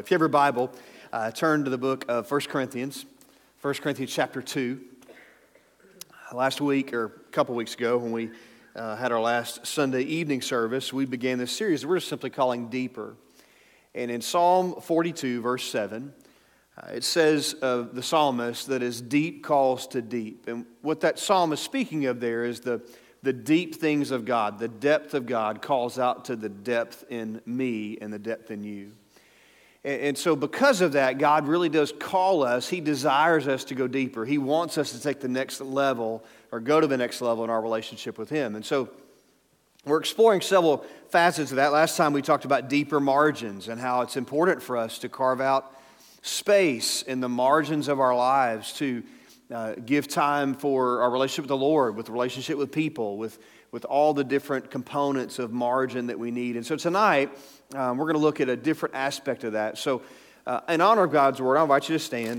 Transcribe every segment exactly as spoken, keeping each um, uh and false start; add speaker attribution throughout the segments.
Speaker 1: If you have your Bible, uh, turn to the book of First Corinthians, First Corinthians chapter two. Last week, or a couple weeks ago, when we uh, had our last Sunday evening service, we began this series we're just simply calling Deeper. And in Psalm forty-two, verse seven, uh, it says of the psalmist that as deep calls to deep. And what that psalm is speaking of there is the, the deep things of God, the depth of God calls out to the depth in me and the depth in you. And so because of that, God really does call us. He desires us to go deeper. He wants us to take the next level or go to the next level in our relationship with Him. And so we're exploring several facets of that. Last time we talked about deeper margins and how it's important for us to carve out space in the margins of our lives to uh, give time for our relationship with the Lord, with the relationship with people, with, with all the different components of margin that we need. And so tonight, Um, we're going to look at a different aspect of that. So, uh, in honor of God's Word, I invite you to stand.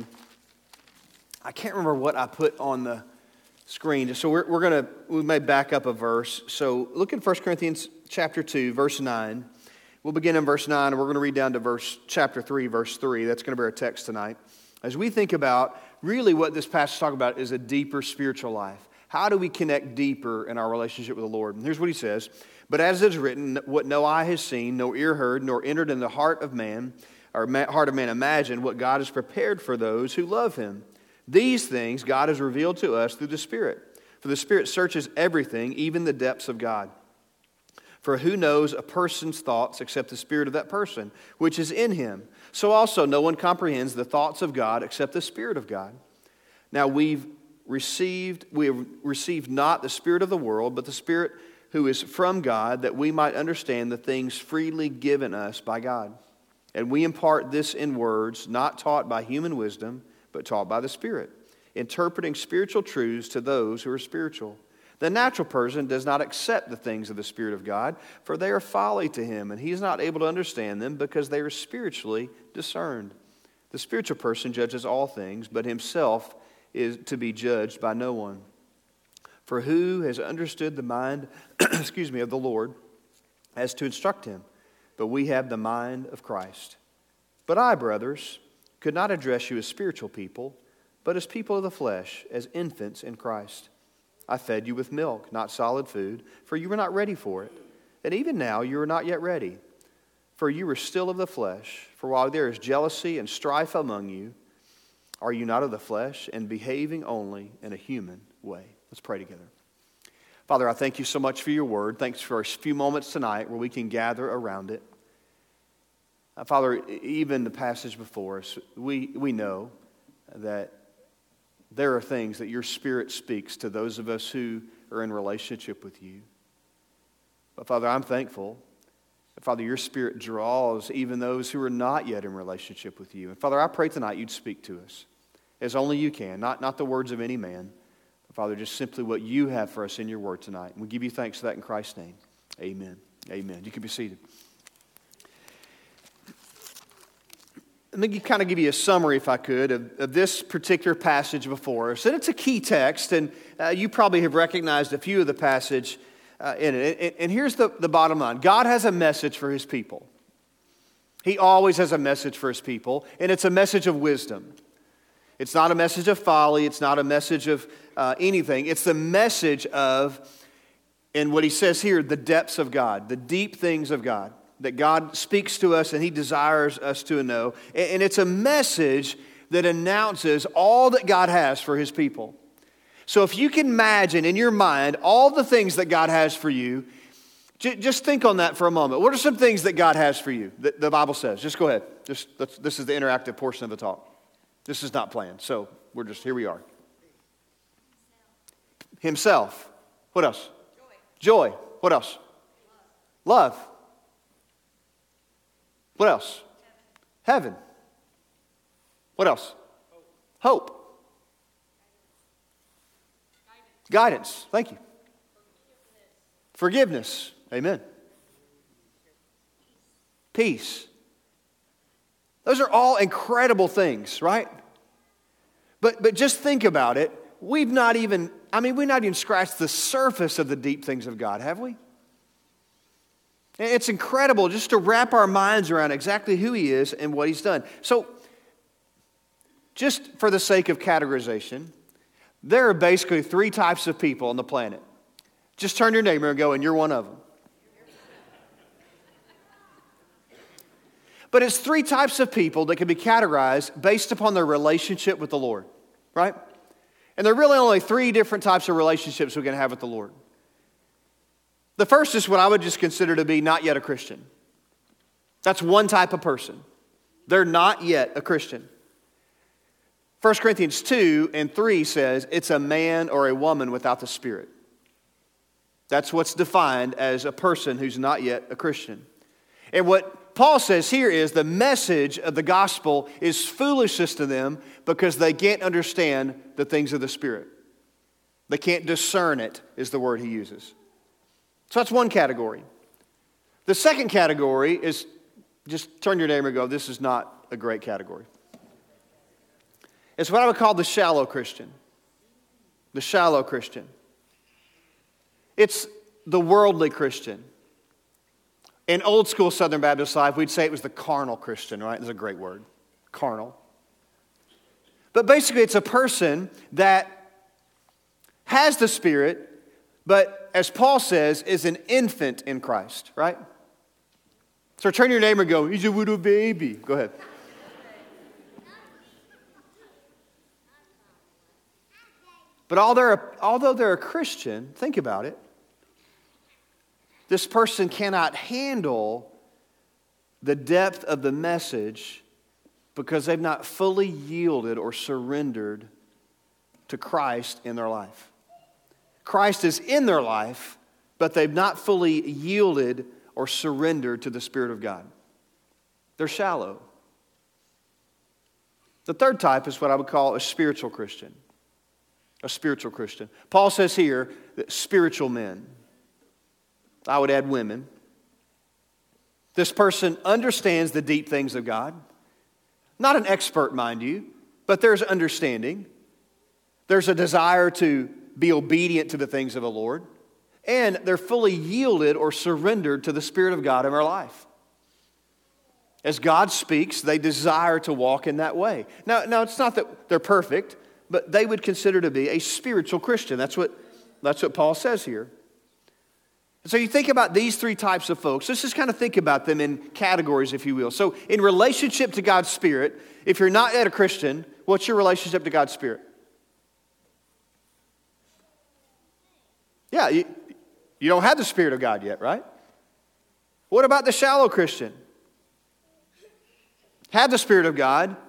Speaker 1: I can't remember what I put on the screen. So we're, we're going to, we may back up a verse. So look at First Corinthians chapter two, verse nine. We'll begin in verse nine, and we're going to read down to verse chapter three, verse three. That's going to be our text tonight. As we think about really what this passage is talking about is a deeper spiritual life. How do we connect deeper in our relationship with the Lord? And here's what he says. But as it is written, what no eye has seen, no ear heard, nor entered in the heart of man, or heart of man imagined, what God has prepared for those who love Him. These things God has revealed to us through the Spirit. For the Spirit searches everything, even the depths of God. For who knows a person's thoughts except the spirit of that person, which is in him? So also no one comprehends the thoughts of God except the Spirit of God. Now we've received, we have received not the spirit of the world, but the Spirit who is from God, that we might understand the things freely given us by God. And we impart this in words, not taught by human wisdom, but taught by the Spirit, interpreting spiritual truths to those who are spiritual. The natural person does not accept the things of the Spirit of God, for they are folly to him, and he is not able to understand them because they are spiritually discerned. The spiritual person judges all things, but himself is to be judged by no one. For who has understood the mind, excuse me, of the Lord as to instruct him? But we have the mind of Christ. But I, brothers, could not address you as spiritual people, but as people of the flesh, as infants in Christ. I fed you with milk, not solid food, for you were not ready for it. And even now you are not yet ready, for you are still of the flesh. For while there is jealousy and strife among you, are you not of the flesh and behaving only in a human way? Let's pray together. Father, I thank you so much for your word. Thanks for a few moments tonight where we can gather around it. Uh, Father, even the passage before us, we, we know that there are things that your Spirit speaks to those of us who are in relationship with you. But Father, I'm thankful that, Father, your Spirit draws even those who are not yet in relationship with you. And Father, I pray tonight you'd speak to us as only you can, not, not the words of any man. Father, just simply what you have for us in your word tonight. And we give you thanks for that in Christ's name. Amen. Amen. You can be seated. Let me kind of give you a summary, if I could, of, of this particular passage before us. And it's a key text, and uh, you probably have recognized a few of the passage uh, in it. And, and here's the, the bottom line. God has a message for His people. He always has a message for His people, and it's a message of wisdom. It's not a message of folly. It's not a message of uh, anything. It's the message of, and what he says here, the depths of God, the deep things of God, that God speaks to us and He desires us to know. And it's a message that announces all that God has for His people. So if you can imagine in your mind all the things that God has for you, j- just think on that for a moment. What are some things that God has for you that the Bible says? Just go ahead. Just let's, this is the interactive portion of the talk. This is not planned, so we're just, here we are. Himself. What else? Joy. Joy. What else? Love. Love. What else? Heaven. Heaven. What else? Hope. Hope. Guidance. Guidance. Thank you. Forgiveness. Forgiveness. Amen. Peace. Those are all incredible things, right? But but just think about it. We've not even, I mean, we've not even scratched the surface of the deep things of God, have we? It's incredible just to wrap our minds around exactly who he is and what he's done. So, just for the sake of categorization, there are basically three types of people on the planet. Just turn to your neighbor and go, and you're one of them. But it's three types of people that can be categorized based upon their relationship with the Lord, right? And there are really only three different types of relationships we can have with the Lord. The first is what I would just consider to be not yet a Christian. That's one type of person. They're not yet a Christian. First Corinthians two and three says it's a man or a woman without the Spirit. That's what's defined as a person who's not yet a Christian. And what Paul says here is the message of the gospel is foolishness to them because they can't understand the things of the Spirit. They can't discern it, is the word he uses. So that's one category. The second category is, just turn your neighbor and go, this is not a great category. It's what I would call the shallow Christian. The shallow Christian. It's the worldly Christian. In old school Southern Baptist life, we'd say it was the carnal Christian, right? That's a great word. Carnal. But basically, it's a person that has the Spirit, but as Paul says, is an infant in Christ, right? So turn to your neighbor and go, he's a little baby. Go ahead. But although they're a Christian, think about it. This person cannot handle the depth of the message because they've not fully yielded or surrendered to Christ in their life. Christ is in their life, but they've not fully yielded or surrendered to the Spirit of God. They're shallow. The third type is what I would call a spiritual Christian. A spiritual Christian. Paul says here that spiritual men, I would add women. This person understands the deep things of God. Not an expert, mind you, but there's understanding. There's a desire to be obedient to the things of the Lord. And they're fully yielded or surrendered to the Spirit of God in their life. As God speaks, they desire to walk in that way. Now, now it's not that they're perfect, but they would consider to be a spiritual Christian. That's what, that's what Paul says here. So you think about these three types of folks. Let's just kind of think about them in categories, if you will. So in relationship to God's Spirit, if you're not yet a Christian, what's your relationship to God's Spirit? Yeah, you, you don't have the Spirit of God yet, right? What about the shallow Christian? Have the Spirit of God.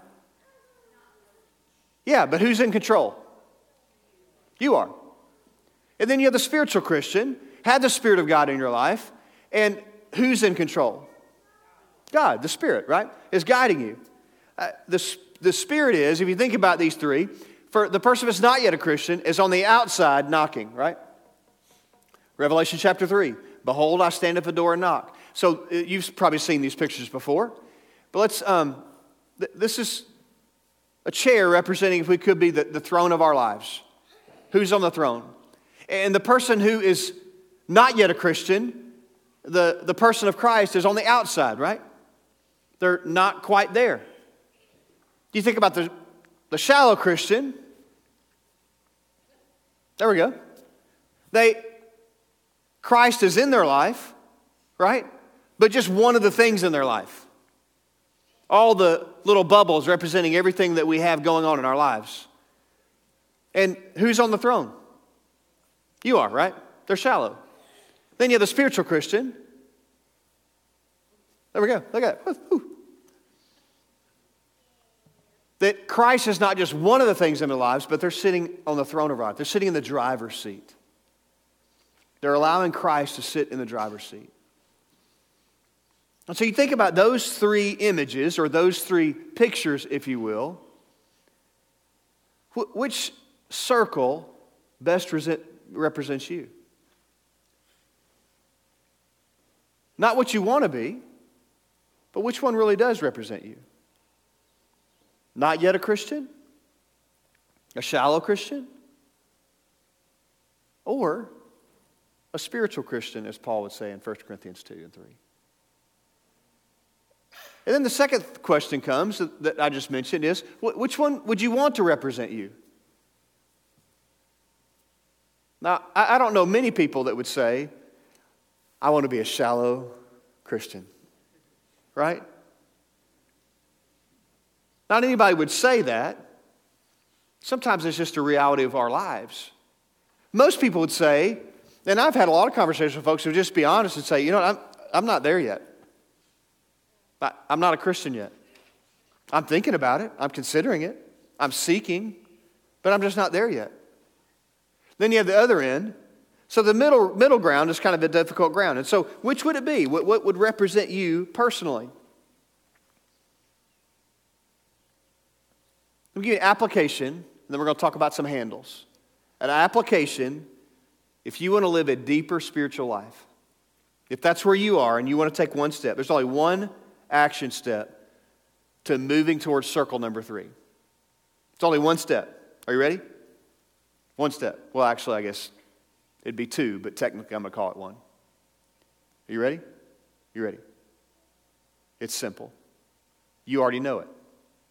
Speaker 1: Yeah, but who's in control? You are. And then you have the spiritual Christian. Had the Spirit of God in your life, and who's in control? God, the Spirit, right, is guiding you. Uh, the, the Spirit is, if you think about these three, for the person that's not yet a Christian is on the outside knocking, right? Revelation chapter three, behold, I stand at the door and knock. So uh, you've probably seen these pictures before, but let's, um, th- this is a chair representing, if we could be, the, the throne of our lives. Who's on the throne? And the person who is not yet a Christian, the, the person of Christ is on the outside, right? They're not quite there. You think about the, the shallow Christian. There we go. They, Christ is in their life, right? But just one of the things in their life. All the little bubbles representing everything that we have going on in our lives. And who's on the throne? You are, right? They're shallow. Then you have the spiritual Christian. There we go. Look at that. Woo. That Christ is not just one of the things in their lives, but they're sitting on the throne of God. They're sitting in the driver's seat. They're allowing Christ to sit in the driver's seat. And so you think about those three images, or those three pictures, if you will. Which circle best represents you? Not what you want to be, but which one really does represent you? Not yet a Christian? A shallow Christian? Or a a spiritual Christian, as Paul would say in First Corinthians two and three. And then the second question comes that I just mentioned is, which one would you want to represent you? Now, I don't know many people that would say, I want to be a shallow Christian, right? Not anybody would say that. Sometimes it's just a reality of our lives. Most people would say, and I've had a lot of conversations with folks who just be honest and say, you know, I'm, I'm not there yet. I, I'm not a Christian yet. I'm thinking about it. I'm considering it. I'm seeking, but I'm just not there yet. Then you have the other end. So the middle middle ground is kind of a difficult ground. And so which would it be? What, what would represent you personally? Let me give you an application, and then we're going to talk about some handles. An application, if you want to live a deeper spiritual life, if that's where you are and you want to take one step, there's only one action step to moving towards circle number three. It's only one step. Are you ready? One step. Well, actually, I guess it'd be two, but technically I'm going to call it one. Are you ready? You ready? It's simple. You already know it.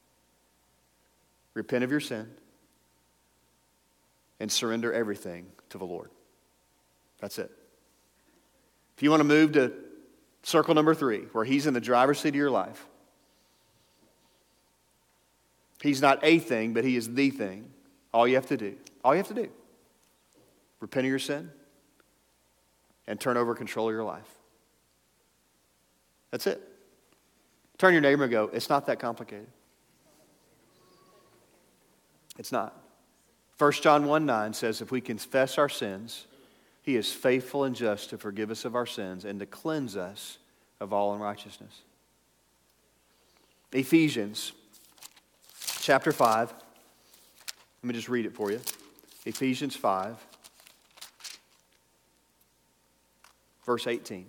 Speaker 1: Repent of your sin and surrender everything to the Lord. That's it. If you want to move to circle number three, where He's in the driver's seat of your life, He's not a thing, but He is the thing. All you have to do, all you have to do, repent of your sin and turn over control of your life. That's it. Turn to your neighbor and go, it's not that complicated. It's not. First John one nine says, if we confess our sins, He is faithful and just to forgive us of our sins and to cleanse us of all unrighteousness. Ephesians chapter five. Let me just read it for you. Ephesians five, verse eighteen.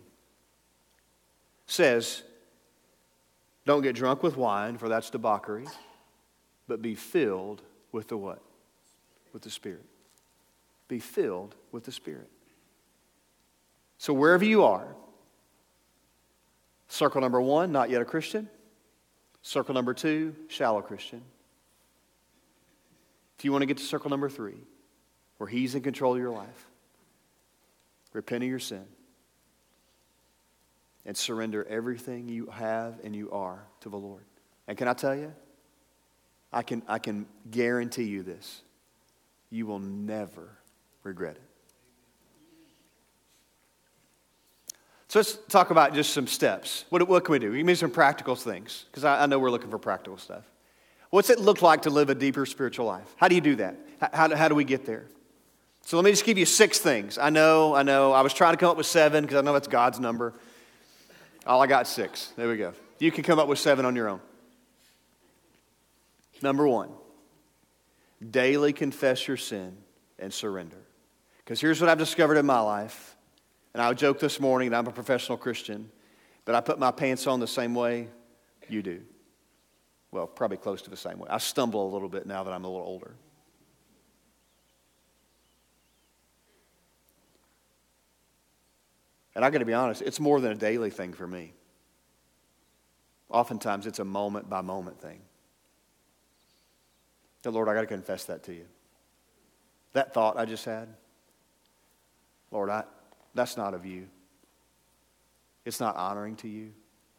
Speaker 1: Says, don't get drunk with wine, for that's debauchery, but be filled with the what? With the Spirit. Be filled with the Spirit. So wherever you are, circle number one, not yet a Christian. Circle number two, shallow Christian. If you want to get to circle number three, where He's in control of your life, repent of your sin and surrender everything you have and you are to the Lord. And can I tell you, I can, I can guarantee you this. You will never regret it. So let's talk about just some steps. What, what can we do? Give me some practical things, because I, I know we're looking for practical stuff. What's it look like to live a deeper spiritual life? How do you do that? How, how, do, how do we get there? So let me just give you six things. I know, I know. I was trying to come up with seven because I know that's God's number. All I got is six. There we go. You can come up with seven on your own. Number one, daily confess your sin and surrender. Because here's what I've discovered in my life. And I joke this morning that I'm a professional Christian, but I put my pants on the same way you do. Well, probably close to the same way. I stumble a little bit now that I'm a little older. And I got to be honest, it's more than a daily thing for me. Oftentimes it's a moment by moment thing. The Lord, I got to confess that to you. That thought I just had, Lord, I, that's not of you. It's not honoring to you.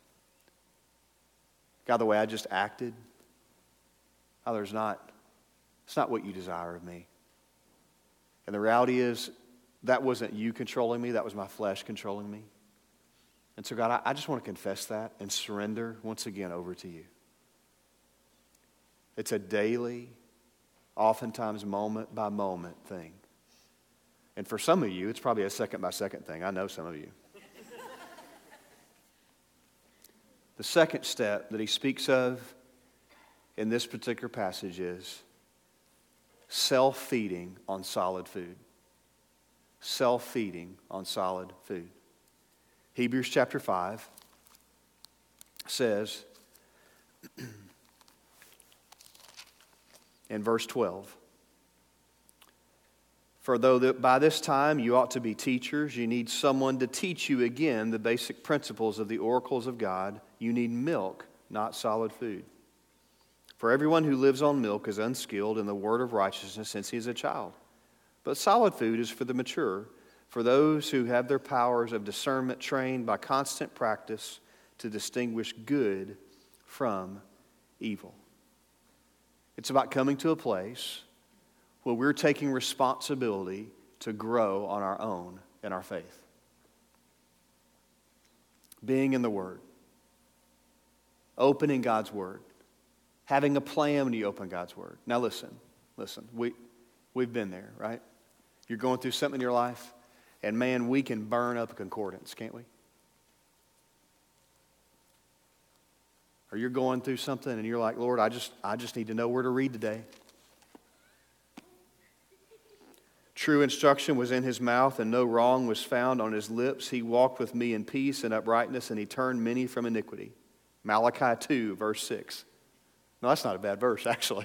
Speaker 1: God, the way I just acted, oh, there's not, it's not what you desire of me. And the reality is, that wasn't you controlling me, that was my flesh controlling me. And so, God, I, I just want to confess that and surrender once again over to you. It's a daily, oftentimes moment by moment thing. And for some of you, it's probably a second by second thing. I know some of you. The second step that he speaks of in this particular passage is self-feeding on solid food. Self-feeding on solid food. Hebrews chapter five says in verse twelve, For though that by this time you ought to be teachers, you need someone to teach you again the basic principles of the oracles of God. You need milk, not solid food. For everyone who lives on milk is unskilled in the word of righteousness since he is a child. But solid food is for the mature, for those who have their powers of discernment trained by constant practice to distinguish good from evil. It's about coming to a place where we're taking responsibility to grow on our own in our faith. Being in the Word. Opening God's Word. Having a plan when you open God's Word. Now listen, listen. We, we've been there, right? You're going through something in your life, and man, we can burn up a concordance, can't we? Or you're going through something and you're like, Lord, I just, I just need to know where to read today. True instruction was in his mouth, and no wrong was found on his lips. He walked with me in peace and uprightness, and he turned many from iniquity. Malachi two, verse six. No, that's not a bad verse, actually.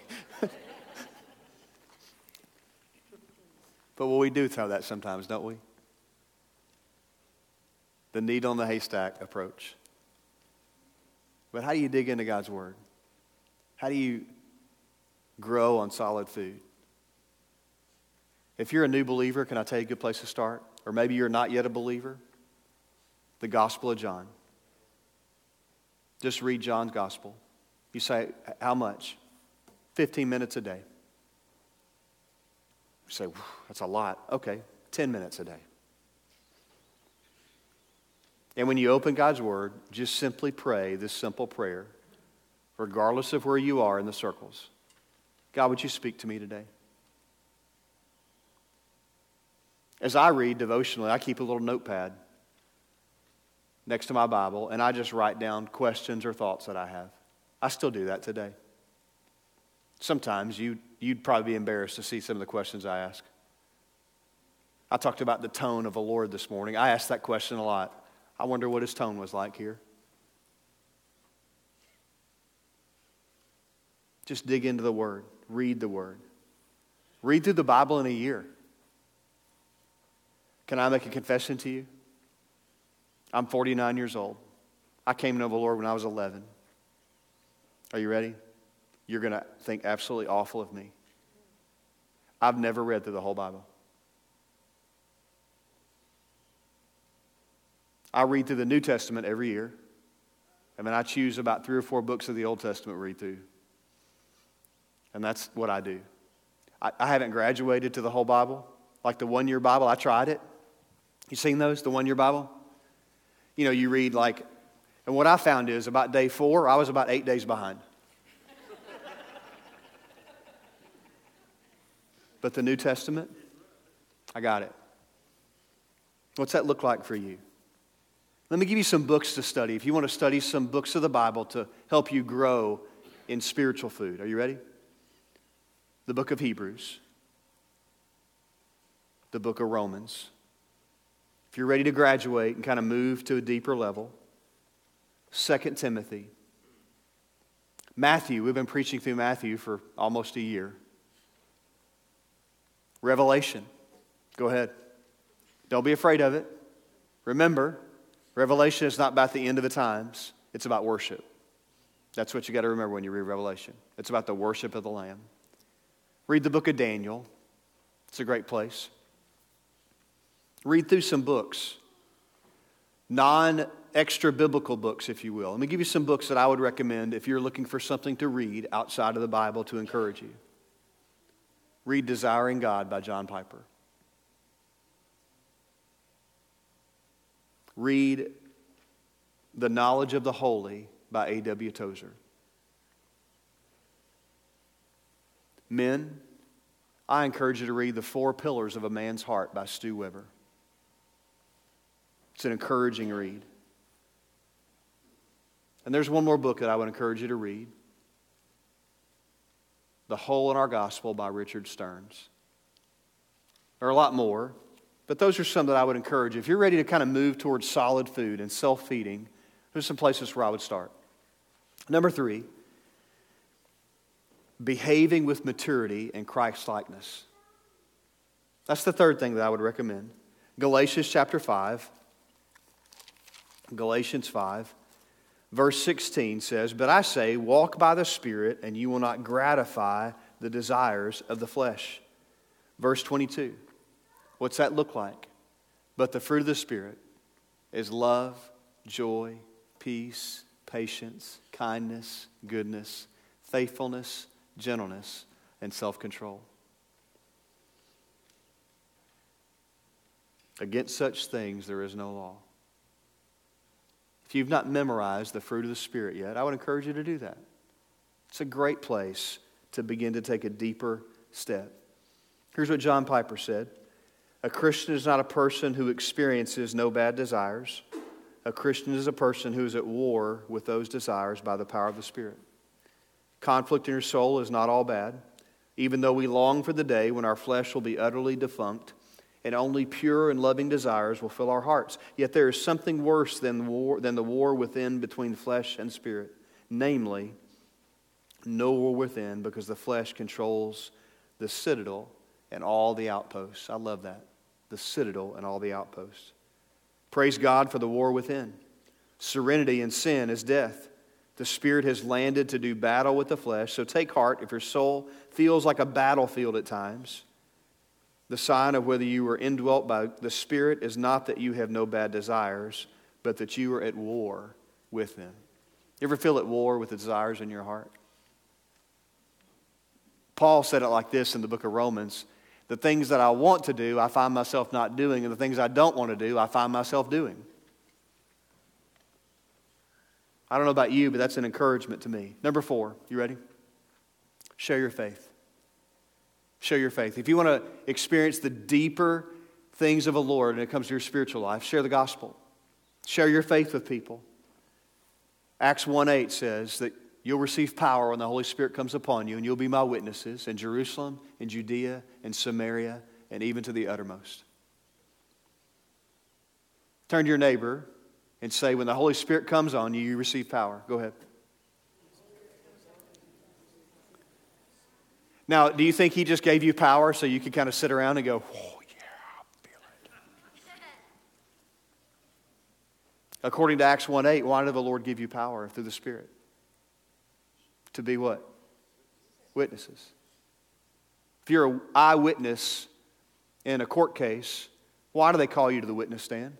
Speaker 1: But well, we do throw that sometimes, don't we? The needle on the haystack approach. But how do you dig into God's Word? How do you grow on solid food? If you're a new believer, can I tell you a good place to start? Or maybe you're not yet a believer. The Gospel of John. Just read John's Gospel. You say, how much? fifteen minutes a day. You say, that's a lot. Okay, ten minutes a day. And when you open God's Word, just simply pray this simple prayer, regardless of where you are in the circles. God, would you speak to me today? As I read devotionally, I keep a little notepad next to my Bible, and I just write down questions or thoughts that I have. I still do that today. Sometimes you, you'd probably be embarrassed to see some of the questions I ask. I talked about the tone of the Lord this morning. I asked that question a lot. I wonder what his tone was like here. Just dig into the Word. Read the Word. Read through the Bible in a year. Can I make a confession to you? I'm forty-nine years old. I came to know the Lord when I was eleven. Are you ready? You're going to think absolutely awful of me. I've never read through the whole Bible. I read through the New Testament every year. And then I choose about three or four books of the Old Testament to read through. And that's what I do. I, I haven't graduated to the whole Bible. Like the one-year Bible, I tried it. You seen those, the one-year Bible? You know, you read like, and what I found is about day four, I was about eight days behind. But the New Testament, I got it. What's that look like for you? Let me give you some books to study. If you want to study some books of the Bible to help you grow in spiritual food. Are you ready? The book of Hebrews. The book of Romans. If you're ready to graduate and kind of move to a deeper level, Second Timothy. Matthew, we've been preaching through Matthew for almost a year. Revelation. Go ahead. Don't be afraid of it. Remember, Revelation is not about the end of the times. It's about worship. That's what you got to remember when you read Revelation. It's about the worship of the Lamb. Read the book of Daniel. It's a great place. Read through some books. Non-extra biblical books, if you will. Let me give you some books that I would recommend if you're looking for something to read outside of the Bible to encourage you. Read Desiring God by John Piper. Read The Knowledge of the Holy by A W Tozer. Men, I encourage you to read The Four Pillars of a Man's Heart by Stu Weber. It's an encouraging read. And there's one more book that I would encourage you to read. The Hole in Our Gospel by Richard Stearns. There are a lot more, but those are some that I would encourage you. If you're ready to kind of move towards solid food and self-feeding, there's some places where I would start. Number three, behaving with maturity and Christ-likeness. That's the third thing that I would recommend. Galatians chapter five. Galatians five. Verse sixteen says, "But I say, walk by the Spirit, and you will not gratify the desires of the flesh." Verse twenty-two. What's that look like? "But the fruit of the Spirit is love, joy, peace, patience, kindness, goodness, faithfulness, gentleness, and self-control. Against such things there is no law." If you've not memorized the fruit of the Spirit yet, I would encourage you to do that. It's a great place to begin to take a deeper step. Here's what John Piper said: "A Christian is not a person who experiences no bad desires. A Christian is a person who is at war with those desires by the power of the Spirit. Conflict in your soul is not all bad, even though we long for the day when our flesh will be utterly defunct and only pure and loving desires will fill our hearts. Yet there is something worse than war, than the war within between flesh and spirit, namely, no war within, because the flesh controls the citadel and all the outposts." I love that. The citadel and all the outposts. Praise God for the war within. Serenity in sin is death. The Spirit has landed to do battle with the flesh. So take heart if your soul feels like a battlefield at times. The sign of whether you are indwelt by the Spirit is not that you have no bad desires, but that you are at war with them. You ever feel at war with the desires in your heart? Paul said it like this in the book of Romans: "The things that I want to do, I find myself not doing, and the things I don't want to do, I find myself doing." I don't know about you, but that's an encouragement to me. Number four, you ready? Share your faith. Share your faith. If you want to experience the deeper things of the Lord when it comes to your spiritual life, share the gospel. Share your faith with people. Acts one eight says that you'll receive power when the Holy Spirit comes upon you, and you'll be my witnesses in Jerusalem, in Judea, in Samaria, and even to the uttermost. Turn to your neighbor and say, when the Holy Spirit comes on you, you receive power. Go ahead. Now, do you think He just gave you power so you could kind of sit around and go, "Oh, yeah, I feel it"? According to Acts one eight, why did the Lord give you power through the Spirit? To be what? Witnesses. If you're an eyewitness in a court case, why do they call you to the witness stand?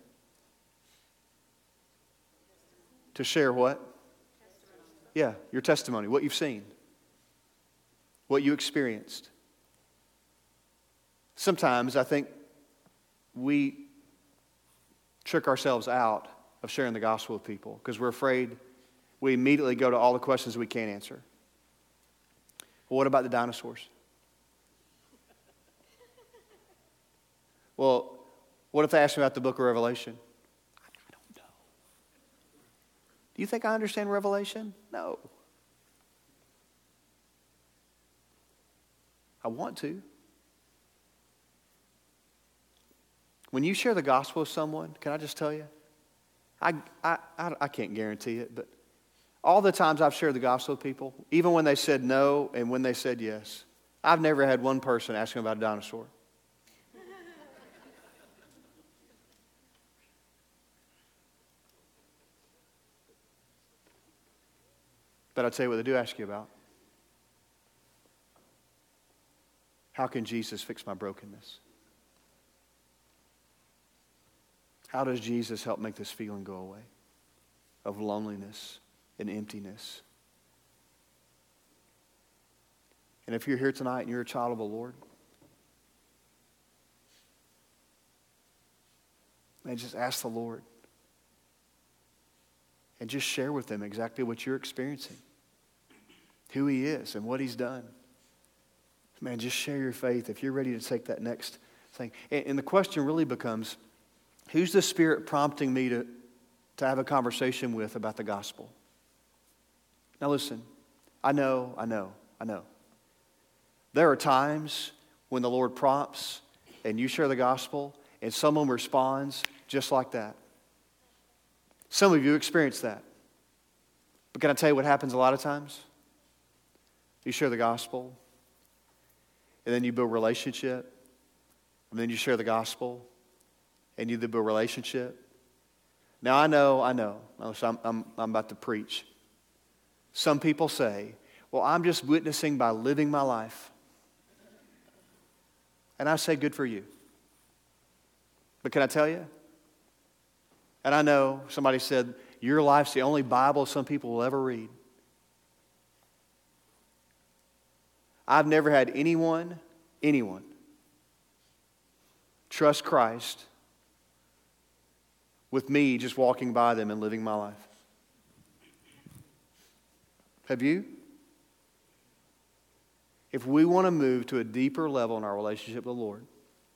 Speaker 1: To share what? Yeah, your testimony, what you've seen, what you experienced. Sometimes I think we trick ourselves out of sharing the gospel with people because we're afraid we immediately go to all the questions we can't answer. Well, what about the dinosaurs? Well, what if they ask me about the book of Revelation? I don't know. Do you think I understand Revelation? No. I want to. When you share the gospel with someone, can I just tell you? I, I, I, I can't guarantee it, but all the times I've shared the gospel with people, even when they said no and when they said yes, I've never had one person ask me about a dinosaur. But I'll tell you what they do ask you about. How can Jesus fix my brokenness? How does Jesus help make this feeling go away of loneliness and emptiness? And if you're here tonight and you're a child of the Lord, man, just ask the Lord and just share with them exactly what you're experiencing, who He is and what He's done. Man, just share your faith if you're ready to take that next thing. And, and the question really becomes, who's the Spirit prompting me to, to have a conversation with about the gospel? Now listen, I know, I know, I know. There are times when the Lord prompts and you share the gospel and someone responds just like that. Some of you experience that. But can I tell you what happens a lot of times? You share the gospel, and then you build relationship, and then you share the gospel, and you build a relationship. Now, I know, I know, I'm, I'm, I'm about to preach. Some people say, well, I'm just witnessing by living my life. And I say, good for you. But can I tell you? And I know somebody said, your life's the only Bible some people will ever read. I've never had anyone, anyone, trust Christ with me just walking by them and living my life. Have you? If we want to move to a deeper level in our relationship with the Lord,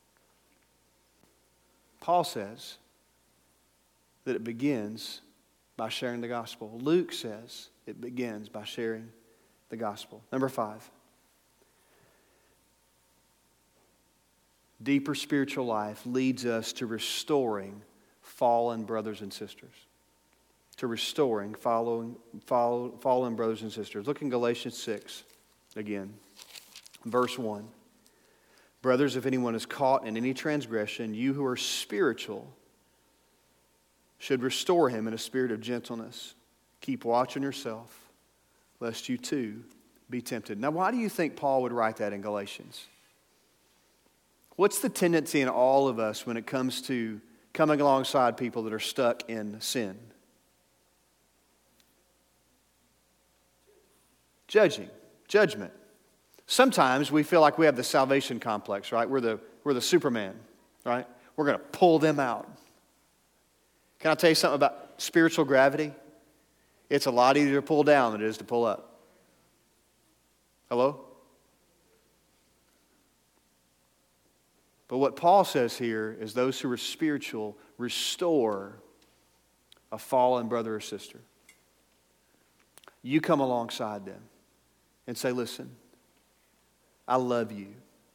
Speaker 1: Paul says that it begins by sharing the gospel. Luke says it begins by sharing the gospel. Number five, deeper spiritual life leads us to restoring fallen brothers and sisters. To restoring following, follow, fallen brothers and sisters. Look in Galatians six again, verse one. Brothers, if anyone is caught in any transgression, you who are spiritual should restore him in a spirit of gentleness. Keep watch on yourself, lest you too be tempted. Now, why do you think Paul would write that in Galatians? What's the tendency in all of us when it comes to coming alongside people that are stuck in sin? Judging, judgment. Sometimes we feel like we have the salvation complex, right? We're the, we're the Superman, right? We're going to pull them out. Can I tell you something about spiritual gravity? It's a lot easier to pull down than it is to pull up. Hello? But what Paul says here is those who are spiritual restore a fallen brother or sister. You come alongside them and say, listen, I love you.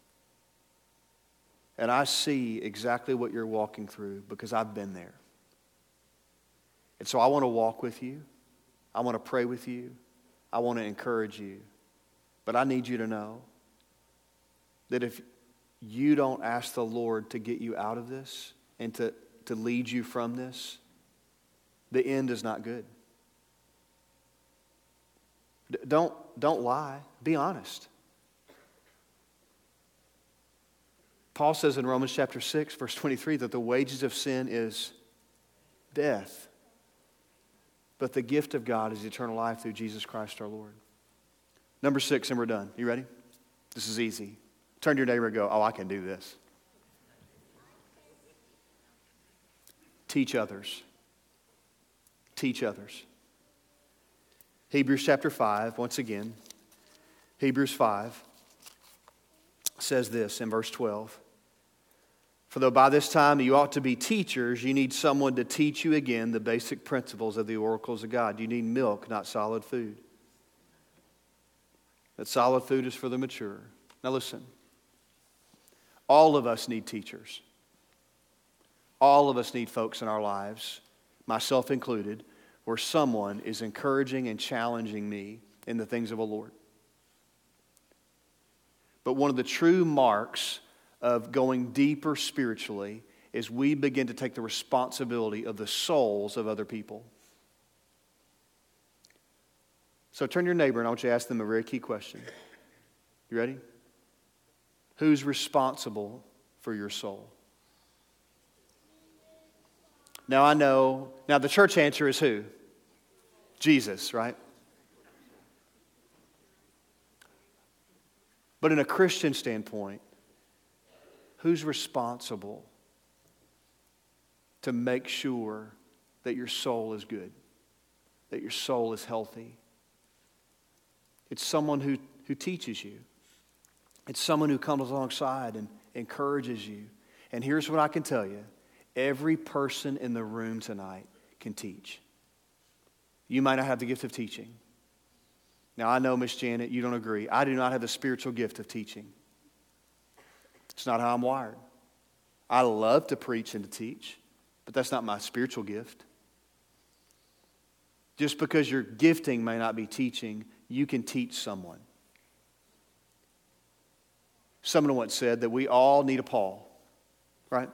Speaker 1: And I see exactly what you're walking through because I've been there. And so I want to walk with you. I want to pray with you. I want to encourage you. But I need you to know that if you don't ask the Lord to get you out of this and to, to lead you from this, the end is not good. D- don't, don't lie. Be honest. Paul says in Romans chapter six, verse twenty-three, that the wages of sin is death. But the gift of God is eternal life through Jesus Christ our Lord. Number six, and we're done. You ready? This is easy. Turn to your neighbor and go, oh, I can do this. Teach others. Teach others. Hebrews chapter five, once again. Hebrews five says this in verse twelve. For though by this time you ought to be teachers, you need someone to teach you again the basic principles of the oracles of God. You need milk, not solid food. That solid food is for the mature. Now listen. All of us need teachers. All of us need folks in our lives, myself included, where someone is encouraging and challenging me in the things of the Lord. But one of the true marks of going deeper spiritually is we begin to take the responsibility of the souls of other people. So turn to your neighbor and I want you to ask them a very key question. You ready? Who's responsible for your soul? Now I know, now the church answer is who? Jesus, right? But in a Christian standpoint, who's responsible to make sure that your soul is good, that your soul is healthy? It's someone who, who teaches you. It's someone who comes alongside and encourages you. And here's what I can tell you. Every person in the room tonight can teach. You might not have the gift of teaching. Now, I know, Miss Janet, you don't agree. I do not have the spiritual gift of teaching. It's not how I'm wired. I love to preach and to teach, but that's not my spiritual gift. Just because your gifting may not be teaching, you can teach someone. Someone once said that we all need a Paul. right?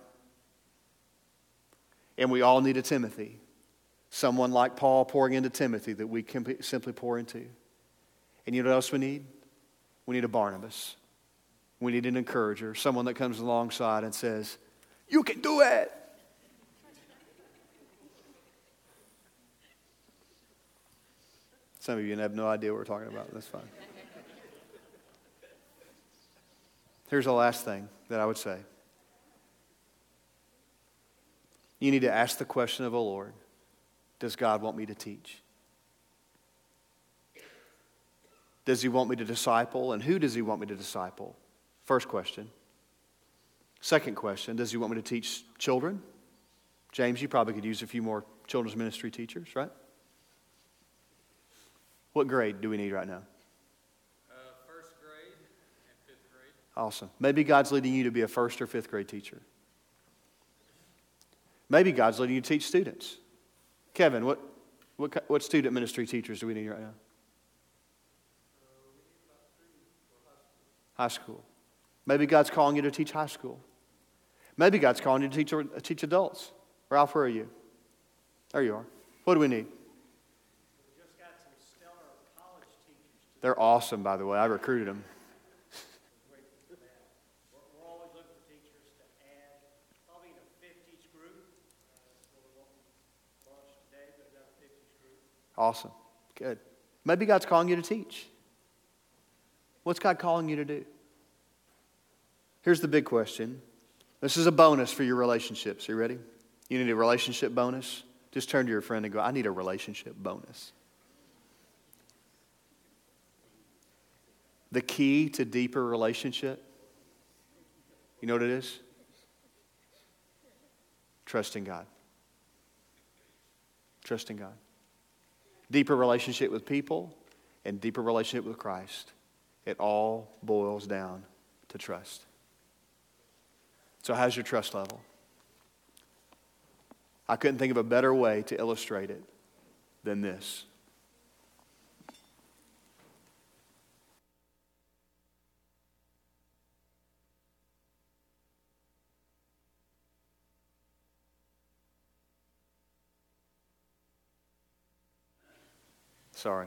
Speaker 1: And we all need a Timothy. Someone like Paul pouring into Timothy that we can simply pour into. And you know what else we need? We need a Barnabas. We need an encourager, someone that comes alongside and says, you can do it. Some of you have no idea what we're talking about. That's fine. Here's the last thing that I would say. You need to ask the question of the Lord, does God want me to teach? Does he want me to disciple? And who does he want me to disciple? First question. Second question, does he want me to teach children? James, you probably could use a few more children's ministry teachers, right? What grade do we need right now?
Speaker 2: Uh, first grade and fifth grade.
Speaker 1: Awesome. Maybe God's leading you to be a first or fifth grade teacher. Maybe God's leading you to teach students. Kevin, what, what, what student ministry teachers do we need right now? High school. Maybe God's calling you to teach high school. Maybe God's calling you to teach, teach adults. Ralph, where are you? There you are. What do we need?
Speaker 3: We just got some stellar college teachers.
Speaker 1: They're awesome, by the way. I recruited them.
Speaker 3: We're, we're always looking for teachers to add, probably in a fifth each group. Uh, so we won't launch today, but another fifth each group.
Speaker 1: Awesome. Good. Maybe God's calling you to teach. What's God calling you to do? Here's the big question. This is a bonus for your relationships. Are you ready? You need a relationship bonus? Just turn to your friend and go, I need a relationship bonus. The key to deeper relationship, you know what it is? Trusting God. Trusting God. Deeper relationship with people and deeper relationship with Christ. It all boils down to trust. So how's your trust level? I couldn't think of a better way to illustrate it than this. Sorry.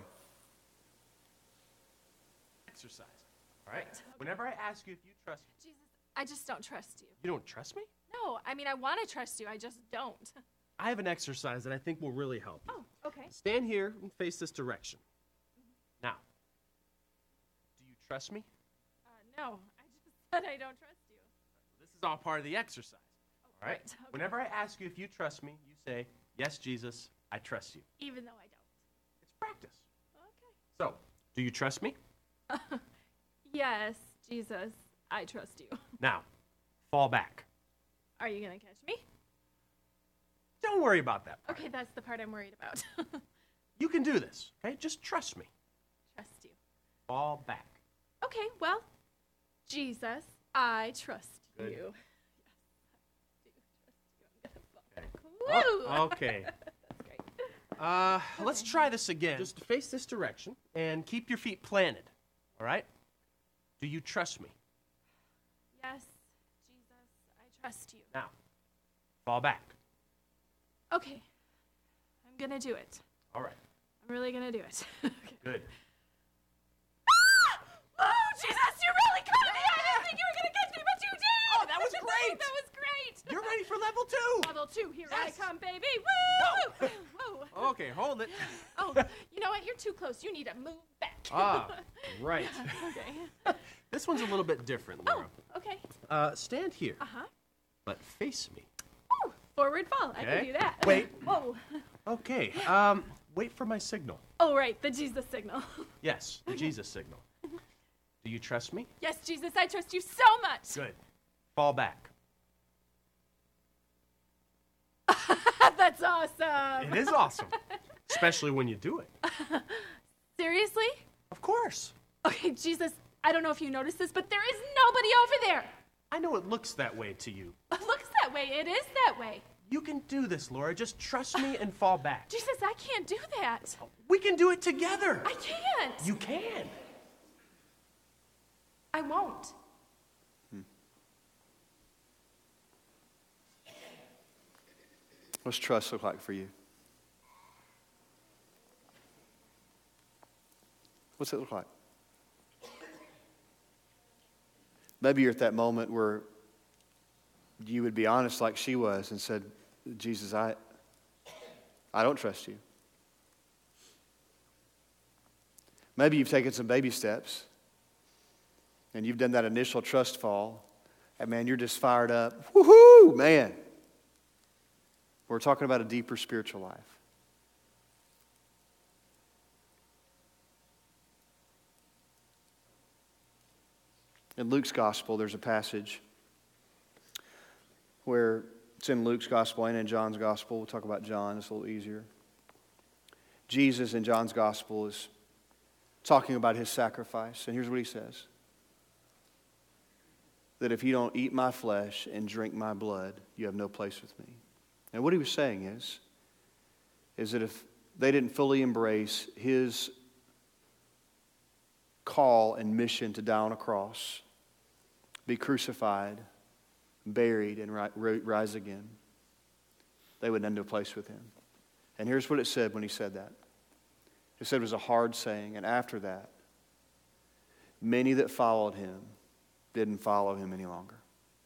Speaker 4: Exercise. All right? Whenever I ask you if you trust me.
Speaker 5: Jesus, I just don't trust you.
Speaker 4: You don't trust me?
Speaker 5: No, I mean, I want to trust you. I just don't.
Speaker 4: I have an exercise that I think will really help you.
Speaker 5: Oh, okay.
Speaker 4: Stand here and face this direction. Now, do you trust me?
Speaker 5: Uh, no, I just said I don't trust you.
Speaker 4: This is all part of the exercise. All right?
Speaker 5: right, okay.
Speaker 4: Whenever I ask you if you trust me, you say, yes, Jesus, I trust you.
Speaker 5: Even though I don't.
Speaker 4: It's practice.
Speaker 5: Okay.
Speaker 4: So, do you trust me?
Speaker 5: Yes, Jesus, I trust you.
Speaker 4: Now, fall back.
Speaker 5: Are you going to catch me?
Speaker 4: Don't worry about that part.
Speaker 5: Okay, that's the part I'm worried about.
Speaker 4: You can do this, okay? Just trust me.
Speaker 5: Trust you.
Speaker 4: Fall back.
Speaker 5: Okay, well, Jesus, I trust
Speaker 4: Good.
Speaker 5: you.
Speaker 4: Okay.
Speaker 5: Woo!
Speaker 4: Oh, okay.
Speaker 5: That's great.
Speaker 4: Uh, let's try this again. Just face this direction and keep your feet planted. All right? Do you trust me?
Speaker 5: Yes, Jesus, I trust you.
Speaker 4: Now, fall back.
Speaker 5: Okay, I'm going to do it.
Speaker 4: All right.
Speaker 5: I'm really going to do it. Okay.
Speaker 4: Good.
Speaker 5: Oh, Jesus, you really caught me! I didn't think you were going to catch me, but you did!
Speaker 4: Oh, that was great!
Speaker 5: That was great!
Speaker 4: You're ready for level two.
Speaker 5: Level two, here
Speaker 4: Yes.
Speaker 5: I come, baby! Woo! Whoa!
Speaker 4: Okay, hold it.
Speaker 5: Oh, you know what? You're too close. You need to move back.
Speaker 4: Ah, right.
Speaker 5: Okay.
Speaker 4: This one's a little bit different,
Speaker 5: Oh,
Speaker 4: Laura.
Speaker 5: okay.
Speaker 4: Uh, stand here,
Speaker 5: Uh-huh.
Speaker 4: but face me.
Speaker 5: Ooh, forward fall. I
Speaker 4: Okay.
Speaker 5: can do that.
Speaker 4: Wait.
Speaker 5: Whoa.
Speaker 4: Okay. Um, wait for my signal.
Speaker 5: Oh, right, the Jesus signal.
Speaker 4: Yes, the Jesus signal. Do you trust me?
Speaker 5: Yes, Jesus, I trust you so much.
Speaker 4: Good. Fall back.
Speaker 5: That's awesome.
Speaker 4: It is awesome, especially when you do it.
Speaker 5: Seriously?
Speaker 4: Of course.
Speaker 5: Okay, Jesus, I don't know if you noticed this, but there is nobody over there.
Speaker 4: I know it looks that way to you.
Speaker 5: It looks that way. It is that way.
Speaker 4: You can do this, Laura. Just trust me and fall back.
Speaker 5: Jesus, I can't do that.
Speaker 4: We can do it together.
Speaker 5: I can't.
Speaker 4: You can.
Speaker 5: I won't.
Speaker 1: What's trust look like for you? What's it look like? Maybe you're at that moment where you would be honest like she was and said, Jesus, I, I don't trust you. Maybe you've taken some baby steps and you've done that initial trust fall, and man, you're just fired up. Woohoo, man. We're talking about a deeper spiritual life. In Luke's gospel, there's a passage where it's in Luke's gospel and in John's gospel. We'll talk about John, it's a little easier. Jesus in John's gospel is talking about his sacrifice, and here's what he says. That if you don't eat my flesh and drink my blood, you have no place with me. And what he was saying is, is that if they didn't fully embrace his call and mission to die on a cross, be crucified, buried, and ri- rise again, they would end a place with him. And here's what it said when he said that. It said it was a hard saying, and after that, many that followed him didn't follow him any longer.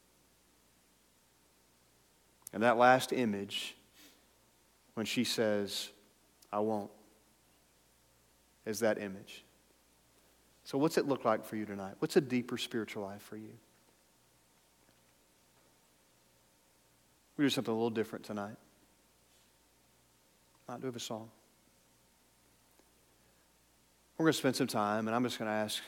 Speaker 1: And that last image, when she says, I won't, is that image. So what's it look like for you tonight? What's a deeper spiritual life for you? We do something a little different tonight. Not do a song. We're going to spend some time, and I'm just going to ask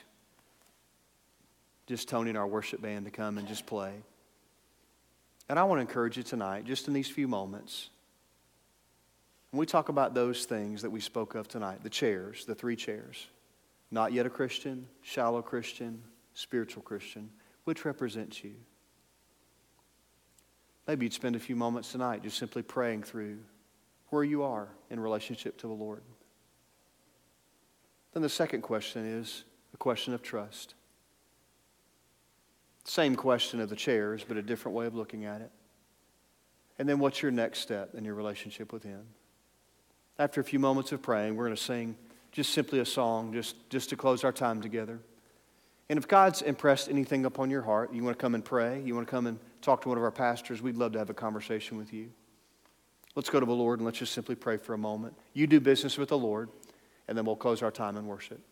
Speaker 1: just Tony and our worship band to come and just play. And I want to encourage you tonight, just in these few moments, when we talk about those things that we spoke of tonight, the chairs, the three chairs, not yet a Christian, shallow Christian, spiritual Christian, which represents you? Maybe you'd spend a few moments tonight just simply praying through where you are in relationship to the Lord. Then the second question is a question of trust. Same question of the chairs, but a different way of looking at it. And then what's your next step in your relationship with Him? After a few moments of praying, we're going to sing just simply a song just, just to close our time together. And if God's impressed anything upon your heart, you want to come and pray, you want to come and talk to one of our pastors, we'd love to have a conversation with you. Let's go to the Lord and let's just simply pray for a moment. You do business with the Lord, and then we'll close our time in worship.